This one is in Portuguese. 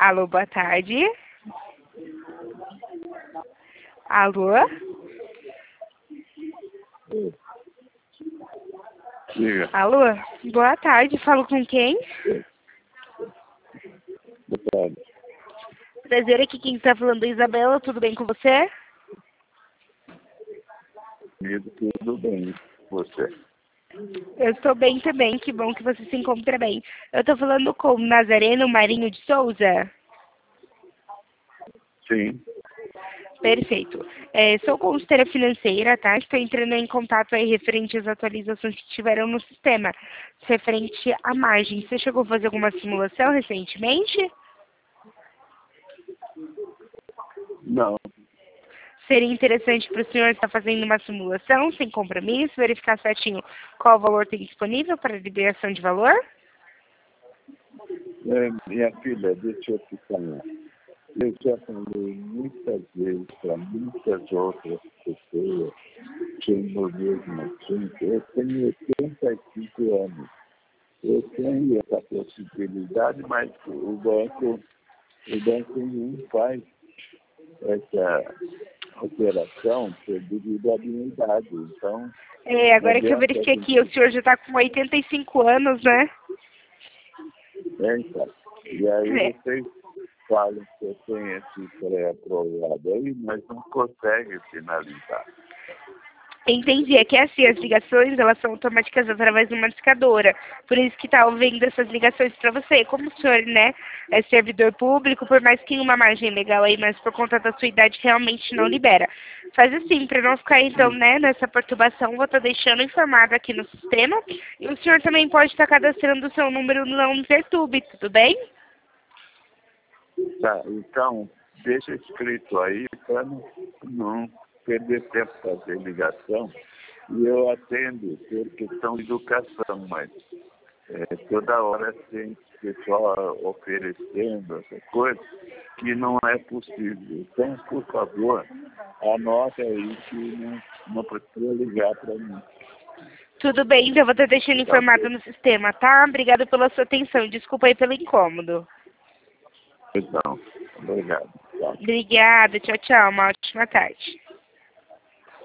Alô, boa tarde. Alô? Diga. Alô? Boa tarde, falo com quem? Boa tarde. Prazer, aqui quem está falando é Isabela, tudo bem com você? Comigo tudo bem. Você? Eu estou bem também, que bom que você se encontra bem. Eu estou falando com Nazareno Marinho de Souza. Sim. Perfeito. Sou consultora financeira, tá? Estou entrando em contato aí referente às atualizações que tiveram no sistema, referente à margem. Você chegou a fazer alguma simulação recentemente? Não. Seria interessante para o senhor estar fazendo uma simulação, sem compromisso, verificar certinho qual valor tem disponível para liberação de valor? Minha filha, deixa eu te falar. Eu já falei muitas vezes para muitas outras pessoas que no mesmo assunto. Eu tenho 85 anos. Eu tenho essa possibilidade, mas o banco não faz essa operação devido à minha idade. Então, Agora que eu verifiquei aqui, o senhor já está com 85 anos, né? então. E aí É. vocês falam que eu tenho esse pré-aprovado aí, mas não conseguem finalizar. Entendi. É que assim, as ligações, elas são automáticas através de uma discadora. Por isso que tá ouvindo essas ligações para você. Como o senhor, né, é servidor público, por mais que tenha uma margem legal aí, mas por conta da sua idade realmente não libera. Faz assim, para não ficar então, né, nessa perturbação, vou estar deixando informado aqui no sistema. E o senhor também pode estar cadastrando o seu número no Não Intertube, tudo bem? Tá, então, deixa escrito aí para não perder tempo fazer ligação. E eu atendo por questão de educação, mas toda hora tem pessoal oferecendo essa coisa que não é possível. Então, por favor, anota aí que não precisa ligar para mim. Tudo bem, então eu vou estar deixando informado no sistema, tá? Obrigada pela sua atenção. Desculpa aí pelo incômodo. Então, obrigado. Tchau. Obrigada, tchau, tchau. Uma ótima tarde.